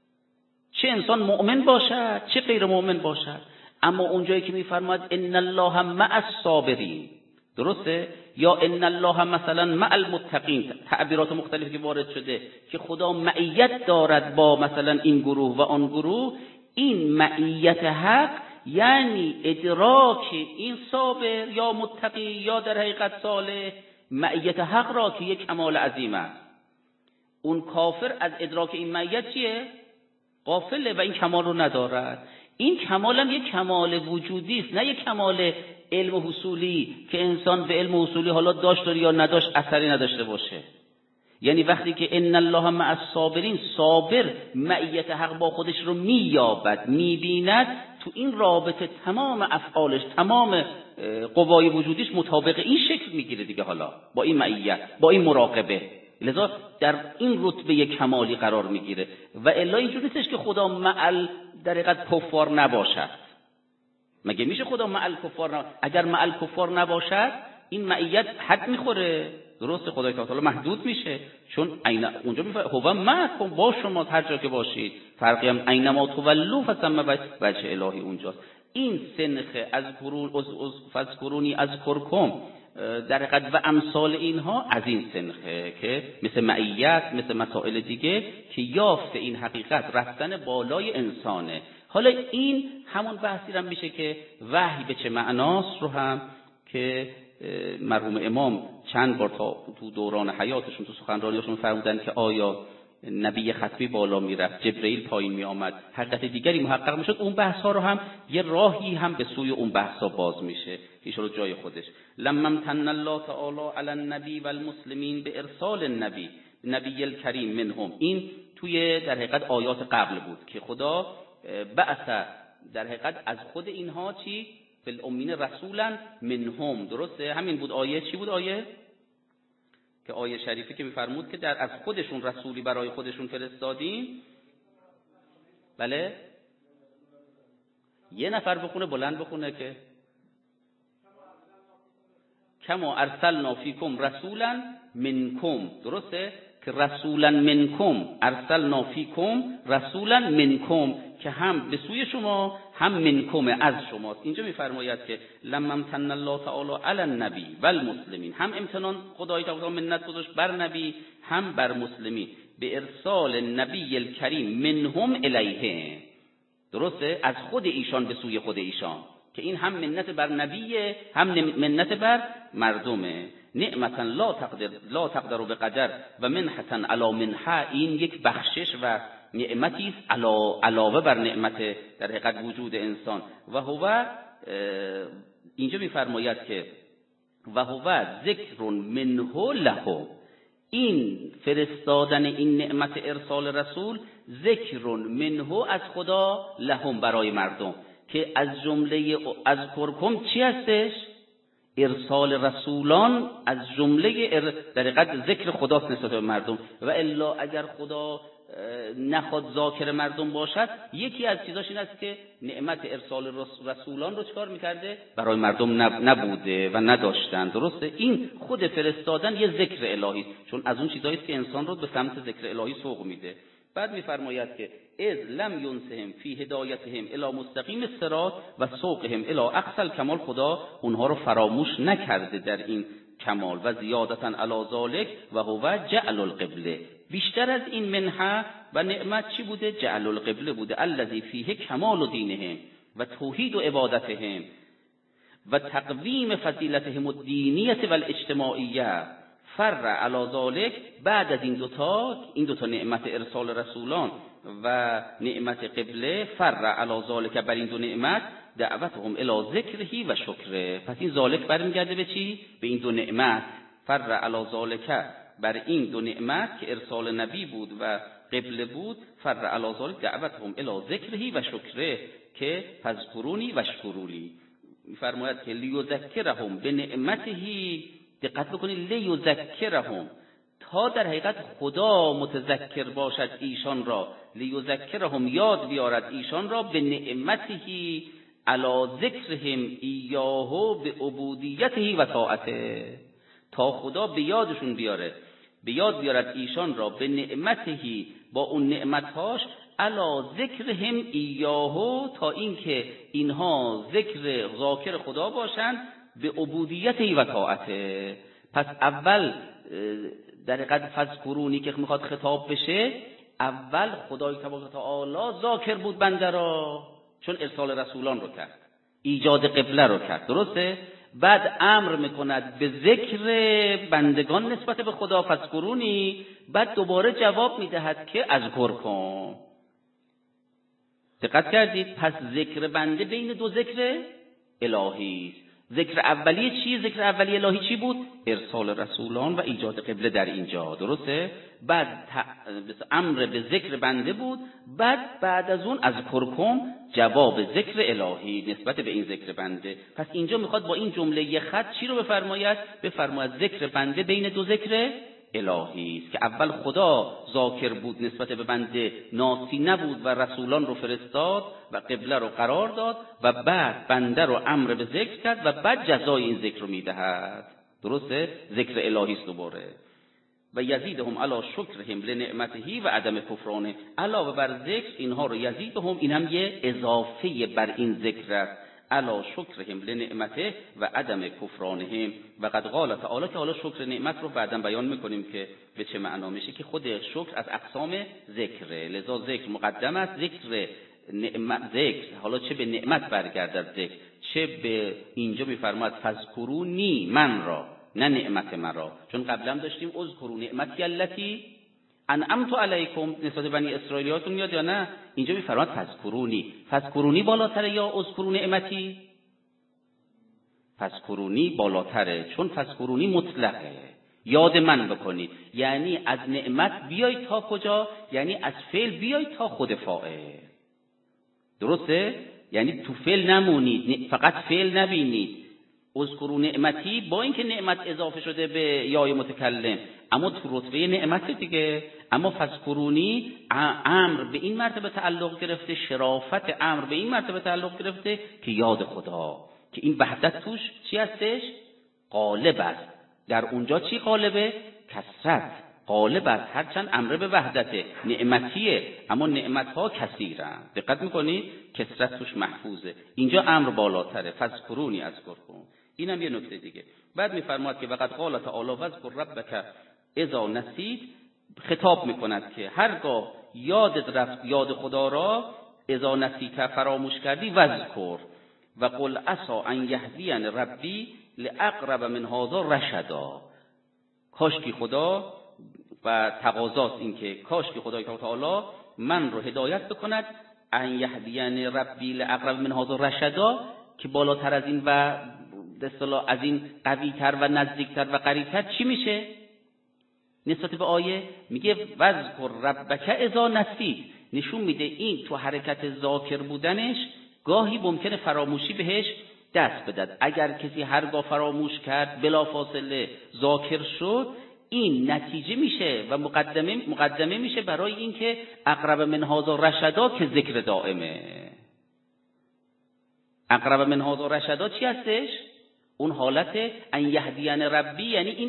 چه انسان مؤمن باشد چه غیر مؤمن باشد. اما اونجایی که میفرماید ان الله مع الصابرین، درسته؟ یا ان الله مثلا مع المتقین، تعبیرات مختلفی که وارد شده که خدا معیت دارد با مثلا این گروه و آن گروه. این معیت حق یعنی ادراک این صابر یا متقی یا در حقیقت صالح معیت حق را که یک کمال عظیم است. اون کافر از ادراک این معیت چیه؟ غافله و این کمال رو ندارد. این کمال هم یک کمال وجودی است، نه یک کمال علم حصولی که انسان به علم حصولی حالا داشت یا نداشت اثری نداشته باشه. یعنی وقتی که ان الله مع الصابرین، صابر معیت حق با خودش رو مییابد، میبیند، تو این رابطه تمام افعالش، تمام قوای وجودیش مطابق این شکل میگیره دیگه، حالا با این معیت، با این مراقبه، لذا در این رتبه کمالی قرار میگیره. و الا اینجوری نیستش که خدا مع در حقیقت کفار نباشد. مگه میشه خدا مع الکفار اگر مع الکفار نباشد این معیت حد میخوره؟ درسته، خدای تعالی محدود میشه، چون اونجا میفرماید هو معکم، با شما هر جا که باشید. فرقی هم اینما تولوا فثم وجه الهی اونجاست. این سنخ از فذکرونی از کرکم در حقیقت و امثال اینها از این سنخه که مثل معیت، مثل مسائل دیگه که یافت این حقیقت رفتن بالای انسانه. حالا این همون بحثی هم میشه که وحی به چه معناست رو هم که مرحوم امام چند بار تو دوران حیاتشون تو سخنرانیشون فرمودن که آیا نبی ختمی بالا میرفت، جبرئیل پایین می آمد، حقیقت دیگری محقق میشد. اون بحث ها رو هم یه راهی هم به سوی اون بحث ها باز میشه که رو جای خودش. لما امتن الله تعالی علی النبی و المسلمین به ارسال نبی الکریم منهم، این توی در حقیقت آیات قبل بود که خدا بعث در حقیقت از خود اینها چی؟ فالامین رسولا منهم. درسته؟ همین بود آیه. چی بود آیه؟ که آیه شریفه که میفرمود که در از خودشون رسولی برای خودشون فرستادیم. بله؟ یه نفر بخونه، بلند بخونه که کما ارسلنا فیکم رسولا منکم. درسته؟ که رسولا منکم، ارسلنا فیکم رسولا منکم، که هم به سوی شما هم منکم از شماست. اینجا میفرماید که لما امتن الله تعالی علی النبی و المسلمین، هم امتنان خدای تعالی منت گذاشت بر نبی هم بر مسلمین، به ارسال نبی الکریم منهم الیه. درسته؟ از خود ایشان به سوی خود ایشان. که این هم منت بر نبیه هم منت بر مردمه. نعمتا لا تقدر بقدر و منحتا علی منحه، این یک بخشش و نعمتی است علاوه بر نعمت در حقیقت وجود انسان. و هو اینجا میفرماید که و هو ذکر منه له، این فرستادن این نعمت ارسال رسول ذکر منه از خدا لهم برای مردم، که از جمله از کرکم چی هستش؟ ارسال رسولان از جمله در حقیقت ذکر خداست نسبت به مردم. و الا اگر خدا نخواد ذاکر مردم باشد، یکی از چیزاش این است که نعمت ارسال رسولان رو چکار میکرده؟ برای مردم نبوده و نداشتن. درسته؟ این خود فرستادن یه ذکر الهی است، چون از اون چیزایی است که انسان رو به سمت ذکر الهی سوق میده. بعد میفرماید که اذ لم ینسهم فی هدایتهم الی مستقیم الصراط و سوقهم الی اقصى الکمال، خدا اونها رو فراموش نکرده در این کمال. و زیادتا علی ذلک و هو جعل القبله، بیشتر از این منحه و نعمت چی بوده؟ جعل القبله بوده، الذی فیه کمال دینهم و توحید و عبادتهم و تقویم فضیلتهم الدینیه و الاجتماعیه. فر علی ذلک، بعد از این دوتا نعمت ارسال رسولان و نعمت قبله، فر علی ذلک، بر این دو نعمت، دعوتهم الی ذکره و شکره. پس این ذالک برمیگرده به چی؟ به این دو نعمت. فر علی ذلک، بر این دو نعمت که ارسال نبی بود و قبله بود، فر علی ذلک دعوتهم الی ذکره و شکره، که فذکرونی و اشکرونی. میفرماید که لیذکرهم به نعمته، دقت بکنید، لیذکرهم، تا در حقیقت خدا متذکر باشد ایشان را، لیذکرهم، یاد بیارد ایشان را، به نعمته علی ذکرهم ایاه به عبودیته و طاعته، تا خدا به یادشون بیاره، به یاد بیارد ایشان را به نعمته، با اون نعمتهاش، علی ذکرهم ایاه، تا اینکه اینها ذاکر خدا باشند، به عبودیته و طاعته. پس اول در حقیقت فذکرونی که میخواد خطاب بشه، اول خدای تبارک و تعالی ذاکر بود بنده را، چون ارسال رسولان رو کرد، ایجاد قبله رو کرد، درسته؟ بعد امر میکند به ذکر بندگان نسبت به خدا، فذکرونی. بعد دوباره جواب میدهد که اذکر کن. دقت کردید؟ پس ذکر بنده بین دو ذکر الهی است. ذکر اولیه چی؟ ذکر اولیه الهی چی بود؟ ارسال رسولان و ایجاد قبله در اینجا، درسته؟ بعد امر به ذکر بنده بود، بعد از اون از کرکم جواب ذکر الهی نسبت به این ذکر بنده. پس اینجا میخواد با این جمله یه خط چی رو بفرماید؟ بفرماید ذکر بنده بین دو ذکر الهی است، که اول خدا ذاکر بود نسبت به بنده، ناسی نبود و رسولان رو فرستاد و قبله رو قرار داد، و بعد بنده رو امر به ذکر کرد و بعد جزای این ذکر رو میدهد. درسته؟ ذکر الهی است دوباره. و یزیدهم علی شکرهم لنعمته و عدم کفرانه، علاوه بر ذکر اینها رو یزیدهم، این هم یه اضافه بر این ذکر است، علی شکرهم لنعمته و عدم کفرانهم. و قد قال تعالی، که حالا شکر نعمت رو بعداً بیان میکنیم که به چه معنا میشه، که خود شکر از اقسام ذکره، لذا ذکر مقدم است. ذکر حالا چه به نعمت برگردد ذکر، چه به اینجا میفرماید فذکرونی، من را، نه نعمت مرا، چون قبلا داشتیم اذکروا نعمتی التی انعمت علیکم نسبت بنی اسرائیلیاتون میاد یا نه؟ اینجا میفرماید فذکرونی بالاتره یا اذکروا نعمتی؟ فذکرونی بالاتره، چون فذکرونی مطلقه، یاد من بکنید، یعنی از نعمت بیایید تا کجا؟ یعنی از فعل بیایید تا خود فاعل، درسته؟ یعنی تو فعل نمونید، فقط فعل نبینید. اذکروا نعمتی، با اینکه نعمت اضافه شده به یای متکلم، اما تو رتبه نعمت دیگه. اما فذکرونی امر به این مرتبه تعلق گرفته، شرافت امر به این مرتبه تعلق گرفته که یاد خدا، که این وحدت توش چی هستش؟ غالب است. در اونجا چی غالبه؟ کثرت غالب است، هرچند امر به وحدت نعمتیه، اما نعمتها کثیرن. دقت میکنی؟ کثرت توش محفوظه. اینجا امر بالاتره، فذکرونی اذکرکم. اینم یه نکته دیگه. بعد میفرماید که وقد قال تعالی واذکر ربک اذا نسیت، خطاب میکند که هرگاه یادت رفت یاد خدا را، اذا نسیت فراموش کردی، واذکر، و قل عسى ان یهدین ربی لاقرب من هذا رشدا. کاش که خدا و تقاضاست این که کاش که خدای تعالی من رو هدایت بکند، ان یهدین ربی لاقرب من هذا رشدا، که بالاتر از این و به اصطلاح از این قوی‌تر و نزدیکتر و قریب‌تر چی میشه؟ نسبت به آیه میگه وذکر ربک اذا نسیت، نشون میده این تو حرکت ذاکر بودنش گاهی ممکنه فراموشی بهش دست بدد. اگر کسی هرگاه فراموش کرد بلافاصله ذاکر شد، این نتیجه میشه و مقدمه میشه برای اینکه اقرب من هذا رشدا که ذکر دائمه. اقرب من هذا رشدا چی هستش؟ اون حالت ان یهدین ربی، یعنی این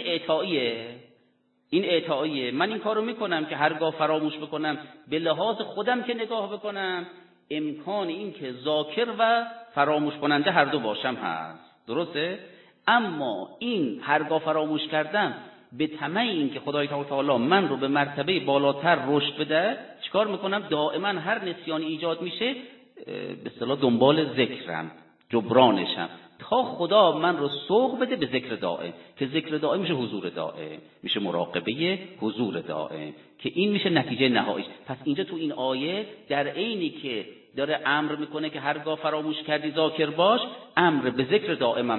اعطاییه. من این کارو میکنم که هرگاه فراموش بکنم به لحاظ خودم که نگاه بکنم، امکان این که ذاکر و فراموش کننده هر دو باشم هست، درسته؟ اما این هرگاه فراموش کردم به طمع این که خدای تعالی من رو به مرتبه بالاتر رشد بده، چیکار میکنم؟ دائما هر نسیانی ایجاد میشه به اصطلاح دنبال ذکرم، جبرانشم، تا خدا من رو سوق بده به ذکر دائم، که ذکر دائم میشه حضور دائم، میشه مراقبه حضور دائم، که این میشه نتیجه نهاییش. پس اینجا تو این آیه در عینی که داره امر میکنه که هرگاه فراموش کردی ذاکر باش، امر به ذکر دائمم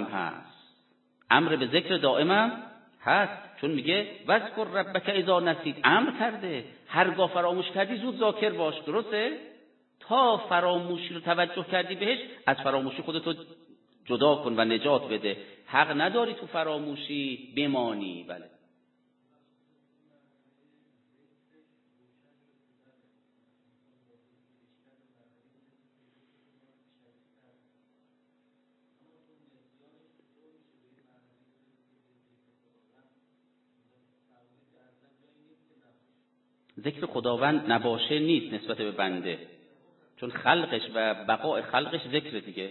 هست. چون میگه وذکر ربک اذا نسیت، امر کرده هرگاه فراموش کردی زود ذاکر باش، درسته؟ تا فراموشی رو توجه کردی بهش، از فراموشی خودتو جدا کن و نجات بده. حق نداری تو فراموشی بمانی. بله. ذکر خداوند نباشه نیست نسبت به بنده، چون خلقش و بقاء خلقش ذکر دیگه.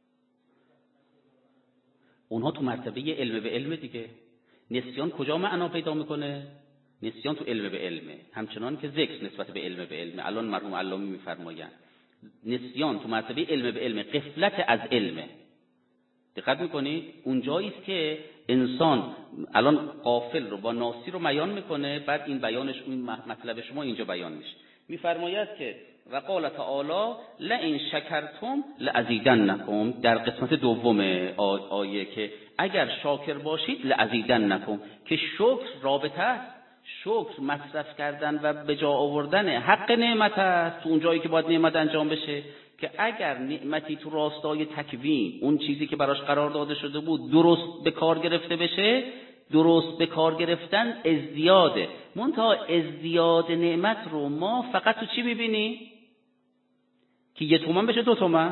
اونها تو مرتبه علم به علم دیگه. نسیان کجا معنا پیدا میکنه؟ نسیان تو علم به علمه، همچنان که ذکر نسبت به علم به علمه. الان مرحوم علامی میفرمایند نسیان تو مرتبه علم به علمه، غفلت از علمه. دقت میکنی؟ اونجایی است که انسان الان غافل رو با ناسی رو بیان میکنه، بعد این بیانش، این مطلب شما اینجا بیان میشه. میفرماید که و قال تعالی لئن شکرتم لازیدنکم، در قسمت دوم آیه، که اگر شاکر باشید لازیدنکم، که شکر رابطه است، شکر مصرف کردن و به جا آوردن حق نعمت است تو اون جایی که باید نعمت انجام بشه. که اگر نعمتی تو راستای تکوین، اون چیزی که براش قرار داده شده بود، درست به کار گرفته بشه، درست به کار گرفتن ازدیاده. منتها ازدیاد نعمت رو ما فقط تو چی میبینی؟ که 1 تومن بشه 2 تومن.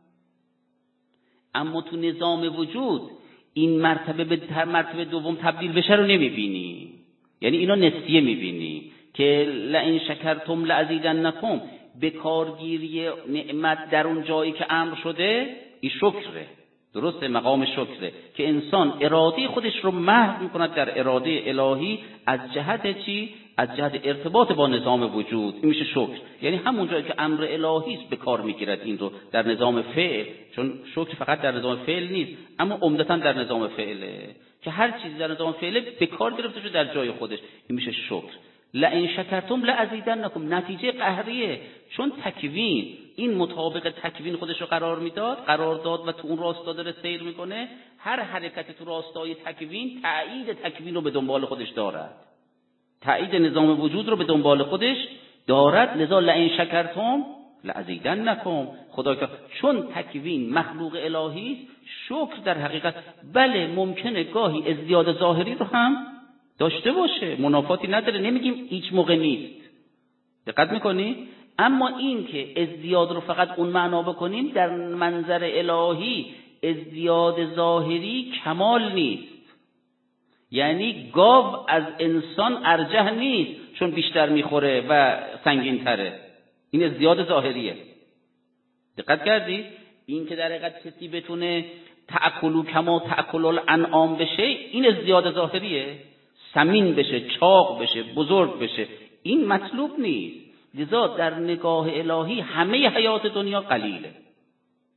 اما تو نظام وجود این مرتبه به مرتبه دوم تبدیل بشه رو نمیبینی. یعنی اینا نسیه میبینی که لئن شکرتم لازیدنکم، به کارگیری نعمت در اون جایی که امر شده، این شکره، درسته؟ مقام شکره که انسان اراده خودش رو محو میکند در اراده الهی. از جهت چی؟ از جهت ارتباط با نظام وجود. این میشه شکر. یعنی همون جایی که امر الهی است به کار میگیرد این رو در نظام فعل، چون شکر فقط در نظام فعل نیست، اما عمدتاً در نظام فعله، که هر چیزی در نظام فعل به کار گرفته شده در جای خودش. این میشه شکر. لئن شکرتم لازیدنکم، نتیجه قهریه، چون تکوین این مطابق تکوین خودش رو قرار داد و تو اون راستا داره سیر میکنه. هر حرکتی تو راستای تکوین تأیید تکوین رو به دنبال خودش دارد، تأیید نظام وجود رو به دنبال خودش دارد. لذا لئن شکرتم لازیدنکم، خدا که چون تکوین مخلوق الهی است، شکر در حقیقت بله ممکنه گاهی ازدیاد ظاهری رو هم داشته باشه، منافاتی نداره، نمیگیم هیچ موقع نیست. دقت میکنی؟ اما این که ازدیاد رو فقط اون معنا بکنیم، در منظر الهی ازدیاد ظاهری کمال نیست. یعنی گاو از انسان ارجح نیست چون بیشتر میخوره و سنگین تره. این ازدیاد ظاهریه. دقت کردی؟ این که در حقیقت کسی بتونه تأکلوا کما تأکل الانعام بشه، این ازدیاد ظاهریه. سمین بشه، چاق بشه، بزرگ بشه، این مطلوب نیست. لذا در نگاه الهی همه حیات دنیا قلیله.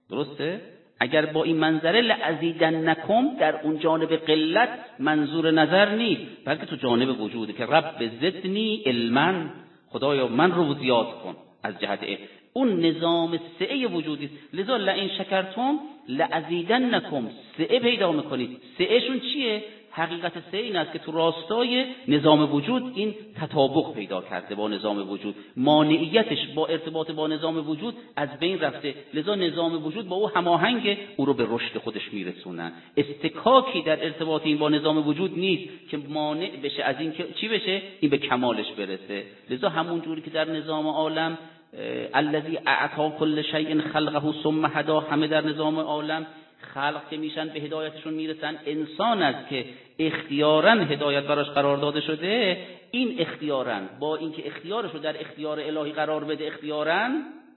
درسته؟ اگر با این منظره لازیدنکم در اون جانب قلت منظور نظر نیست، بلکه تو جانب وجوده که رب زدنی علما، خدایا من رو زیاد کن از جهت اون نظام سعه وجودی است. لذا لئن شکرتم لازیدنکم سعه پیدا میکنید. سعهشون چیه؟ حقیقت سعه این است که تو راستای نظام وجود این تطابق پیدا کرده با نظام وجود، مانعیتش با ارتباط با نظام وجود از بین رفته، لذا نظام وجود با او هماهنگ، او رو به رشد خودش میرسونن. استکاکی در ارتباط این با نظام وجود نیست که مانع بشه از این که چی بشه، این به کمالش برسه. لذا همون جوری که در نظام عالم الذی اعطا کل شیء خلقه ثم هدی، همه در نظام عالم خلق که میشن به هدایتشون میرسن، انسان است که اختیاراً هدایت براش قرار داده شده، این اختیاراً با اینکه اختیارش رو در اختیار الهی قرار بده اختیاراً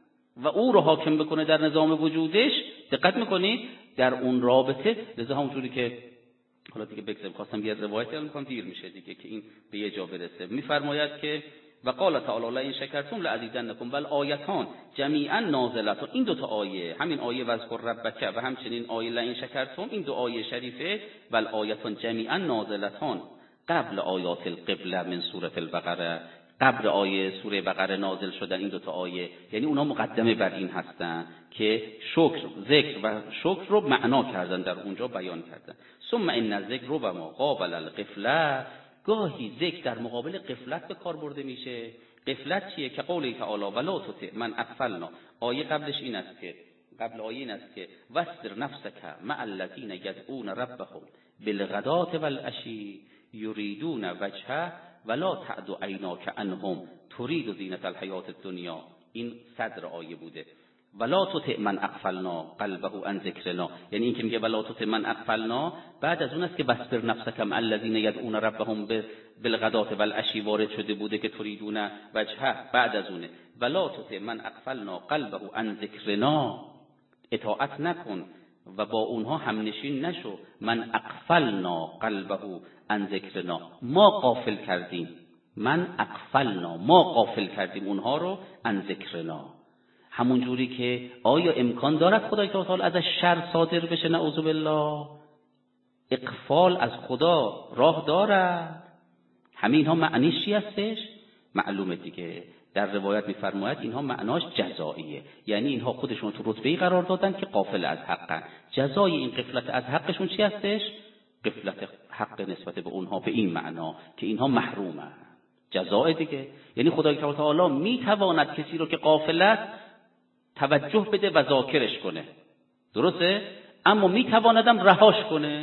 و او رو حاکم بکنه در نظام وجودش، دقت میکنید در اون رابطه. لذا همونجوری که حالا دیگه بگذارم، خواستم یه روایتی رو میکنم دیر میشه دیگه که این به یه جا برسه. میفرماید که و قال تعالی لئن شکرتم لازیدنکم والآیتان جمیعا نازلتان. این دو تا آیه، همین آیه واذکر ربک و همچنین آیه لئن شکرتم، این دو آیه شریفه والآیتان جمیعا نازلتان قبل آیات القبله من سوره البقره، قبل آیه سوره بقره نازل شدن این دو تا آیه، یعنی اونها مقدمه بر این هستن که شکر، ذکر و شکر رو معنا کردن، در اونجا بیان کردن. ثم ان الذکر و ما قابل الغفله، گاهی ذکر در مقابل غفلت به کار برده میشه. غفلت چیه؟ که قوله تعالی ولا تطع من اغفلنا، آیه قبلش این است که قبل آیه این است که واصبر نفسک مع الذین یدعون ربهم بالغداة والعشی یریدون وجهه ولا تعد عیناک عنهم ترید زینة الحیات الدنیا. این صدر آیه بوده. ولا تطع من اغفلنا قلبه عن ذکرنا، یعنی این که میگه ولا تطع من اغفلنا، بعد از اون است که واصبر نفسک مع الذین یدعون ربهم بالغداة والعشی وارد شده بوده که تریدون وجهه. بعد از اونه ولا تطع من اغفلنا قلبه عن ذکرنا، اطاعت نکن و با اونها همنشین نشو. من اغفلنا قلبه عن ذکرنا، ما غافل کردیم، من اغفلنا ما غافل کردیم اونها رو عن ذکرنا. همون جوری که آیا امکان دارد خدای تعالی ازش شر صادر بشه؟ نعوذ بالله. اغفال از خدا راه دارد. همین ها معنیش چی هستش؟ معلومه دیگه. در روایت میفرماید اینها معناش جزاییه، یعنی اینها خودشون تو رتبه‌ای قرار دادن که غافل از حقن. جزای این غفلت از حقشون چی هستش؟ غفلت حق نسبت به اونها به این معنا که اینها محرومن. جزای دیگه، یعنی خدای تعالی میتواند کسی رو که غافل است توجه بده و ذاکرش کنه، درسته؟ اما میتواندم رهاش کنه،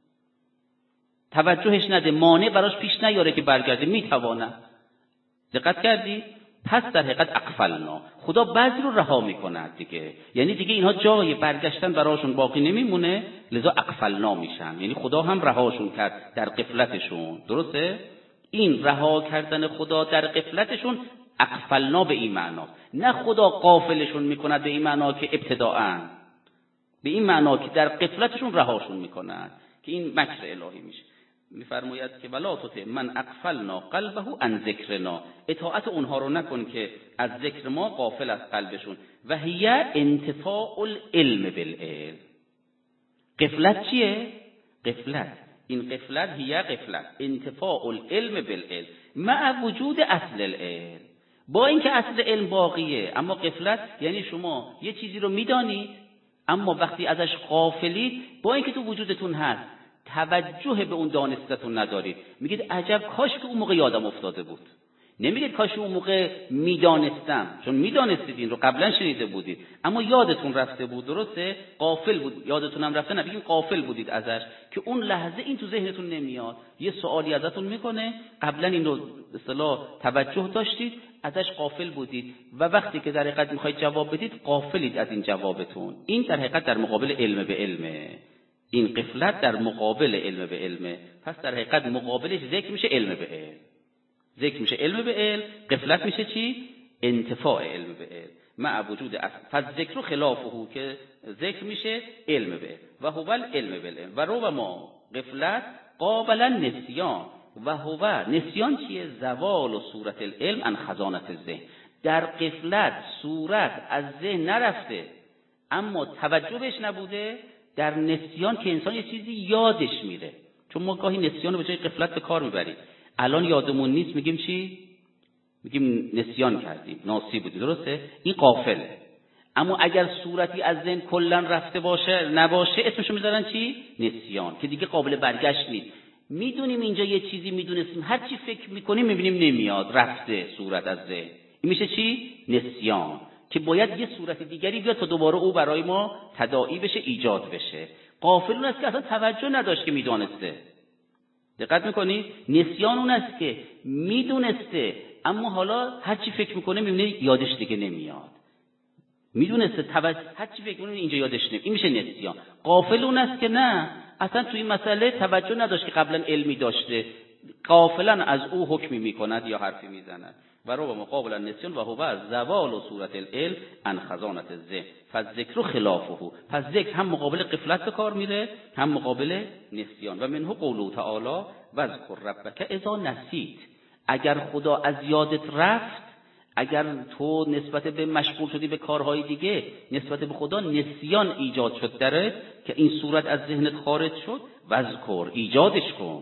توجهش نده، مانع براش پیش نیاره که برگرده، میتوانه. دقت کردی؟ پس در حقیقت اغفلنا، خدا بعضی رو رها میکنه دیگه، یعنی دیگه اینها جای برگشتن براشون باقی نمیمونه، لذا اغفلنا میشن، یعنی خدا هم رهاشون کرد در غفلتشون، درسته؟ این رها کردن خدا در غفلتشون اغفلنا به این معنا، نه خدا غافلشون میکند به این معنا که ابتداءً، به این معنا که در غفلتشون رهاشون میکند، که این مکر الهی میشه. میفرماید که ولا تطع من اغفلنا قلبه عن ذکرنا، اطاعت اونها رو نکن که از ذکر ما غافل از قلبشون. و هی انتفاع العلم بالعلم. غفلت چیه؟ غفلت، این غفلت هی غفلت انتفاع العلم بالعلم مع وجود اصل العلم، با اینکه اصل علم باقیه، اما غفلت یعنی شما یه چیزی رو میدانی اما وقتی ازش غافلید، با اینکه تو وجودتون هست توجه به اون دانستتون ندارید، میگید عجب کاش که اون موقع یادم افتاده بود. نمیگید کاش اون موقع میدانستم، چون میدانستید، این رو قبلا شنیده بودید اما یادتون رفته بود، درسته؟ غافل بود، یادتون هم رفته، نبیگیم غافل بودید ازش، که اون لحظه این تو ذهنتون نمیاد. یه سوالی ازتون میکنه، قبلا این رو به اصطلاح توجه داشتید، ازش غافل بودید و وقتی که در حقیقت میخواید جواب بدید غافلید از این جوابتون. این در حقیقت در مقابل علم به علمه، این غفلت در مقابل علم به علمه. پس در حقیقت مقابلش ذکر میشه علم به علم، ذکر میشه علم به علم، غفلت میشه چی؟ انتفاع علم به علم مع وجود اصل. پس ذکر خلافه، که ذکر میشه علم به علم و هو العلم بالعلم. و رو ما غفلت قابل نسیان و هو نسیان چیه؟ زوال و صورت العلم عن خزانت الذهن. در غفلت صورت از ذهن نرفته، اما توجه بهش نبوده. در نسیان که انسان یه چیزی یادش میره، چون ما گاهی نسیان رو به جای غفلت به کار میبریم. الان یادمون نیست میگیم چی؟ میگیم نسیان کردیم، ناسی بودی، درسته؟ این غافله. اما اگر صورتی از ذهن کلا رفته باشه نباشه، اسمشو میذارن چی؟ نسیان، که دیگه قابل برگشت نیست. میدونیم اینجا یه چیزی میدونستیم، هر چی فکر میکنیم میبینیم نمیاد، رفته صورت از ذهن. این میشه چی؟ نسیان، که باید یه صورت دیگری بیاد تا دوباره او برای ما تداعی بشه، ایجاد بشه. غافل اون است که اصلا توجه نداشت که میدونسته. دقت میکنی؟ نسیان اون است که میدونسته اما حالا هر چی فکر میکنه میبینه یادش دیگه نمیاد. میدونسته هر چی فکر میکنه اینجا یادش نمیاد. این میشه نسیان. غافل اون است که نه، اصلا تو این مسئله توجه نداشت که قبلا علمی داشته، غافلا از او حکمی میکند یا حرفی میزند. و رو مقابل النسیان و هو از زوال و صورت العلم عن خزانة الذهن فالذکر خلافه. پس ذکر هم مقابل غفلت به کار میره، هم مقابل نسیان. و منه قوله تعالی واذکر ربک اذا نسیت. اگر خدا از یادت رفت، اگر تو نسبت به مشغول شدی به کارهای دیگه، نسبت به خدا نسیان ایجاد شد داره که این صورت از ذهنت خارج شد، واذکر، ایجادش کن.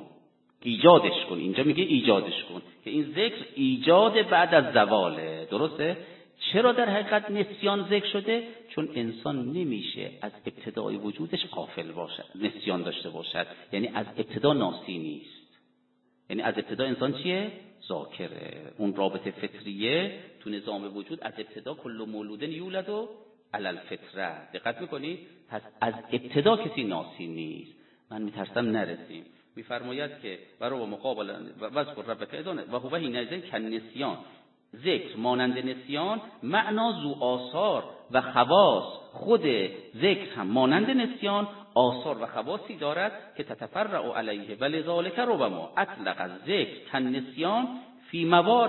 اینجا میگه ایجادش کن، که این ذکر ایجاد بعد از زواله. درسته؟ چرا در حقیقت نسیان ذکر شده؟ چون انسان نمیشه از ابتدای وجودش غافل باشد، نسیان داشته باشد. یعنی از ابتدا ناسی نیست، یعنی از ابتدا انسان چیه؟ ذاکره. اون رابطه فطریه تو نظام وجود از ابتدا کل مولود یولد علی الفطره. دقت میکنی؟ پس از ابتدا کسی ناسی نیست. من میترسم نرسیم. میفرماید که برای مقابل واذکر ربک اذا و هو حینئذ کالنسیان. ذکر مانند نسیان، معنا ذو آثار و خواص. خود ذکر هم مانند نسیان آثار و خواصی دارد که تتفرع علیه، ولذالک ربما اطلق الذکر کالنسیان فی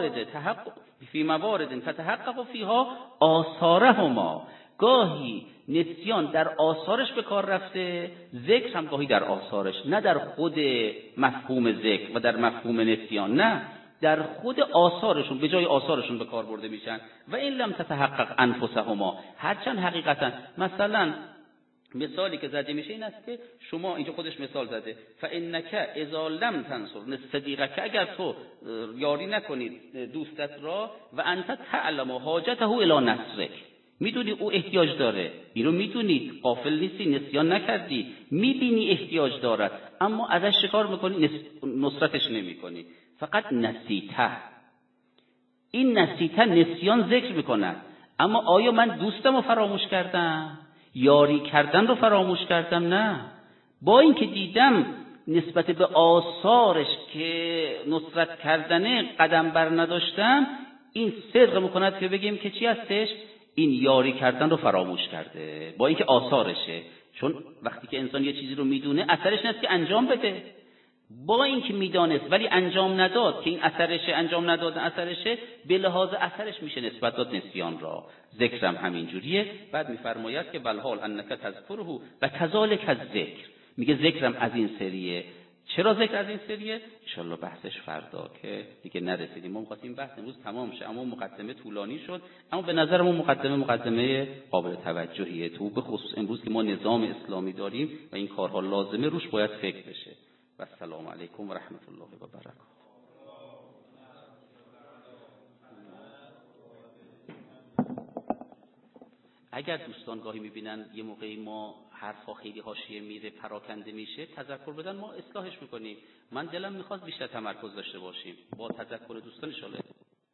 موارد تتحقق فیها آثارهما. گاهی نسیان در آثارش به کار رفته، ذکر هم گاهی در آثارش، نه در خود مفهوم ذکر و در مفهوم نسیان، نه در خود آثارشون، به جای آثارشون به کار برده میشن. و این لم تتحقق انفسهما، هرچند حقیقتا مثلا مثالی که زده میشه این است که شما، اینجا خودش مثال زده، فانک اذا لم تنصر صدیقک، اگر تو یاری نکنید دوستت را، و انت تعلم حاجته الی نصرک، میدونی او احتیاج داره، اینو میدونی، غافل نیستی، نسیان نکردی، میبینی احتیاج دارد، اما ازش شکار میکنی، نصرتش نمیکنی، فقط نسیته. این نسیته نسیان ذکر میکند، اما آیا من دوستم رو فراموش کردم؟ یاری کردن رو فراموش کردم؟ نه. با اینکه دیدم نسبت به آثارش که نصرت کردنه قدم بر نداشتم، این صدق میکند که بگیم که چی هستش؟ این یاری کردن رو فراموش کرده، با اینکه آثارشه. چون وقتی که انسان یه چیزی رو میدونه، اثرش نیست که انجام بده. با اینکه میدانست ولی انجام نداد، که این اثرشه، انجام ندادن اثرشه، به لحاظ اثرش میشه نسبت داد نسیان را. ذکرم همین جوریه. بعد میفرماید که والحال انک تذکره و کذالک الذکر، میگه ذکرم از این سریه. چرا ذکر از این سریه؟ ان شاءالله بحثش فردا، که دیگه نرسیدیم. ما می‌خواستیم بحث امروز تمام شه، اما مقدمه طولانی شد. اما به نظر ما مقدمه قابل توجهیه، تو به خصوص امروز که ما نظام اسلامی داریم و این کارها لازمه، روش باید فکر بشه. و السلام علیکم و رحمت الله و برکاته. اگر دوستان گاهی میبینن یه موقعی ما حرفا خیلی حاشیه میره، پراکنده میشه، تذکر بدن، ما اصلاحش میکنیم. من دلم میخواد بیشتر تمرکز داشته باشیم. با تذکر دوستان ان شاءالله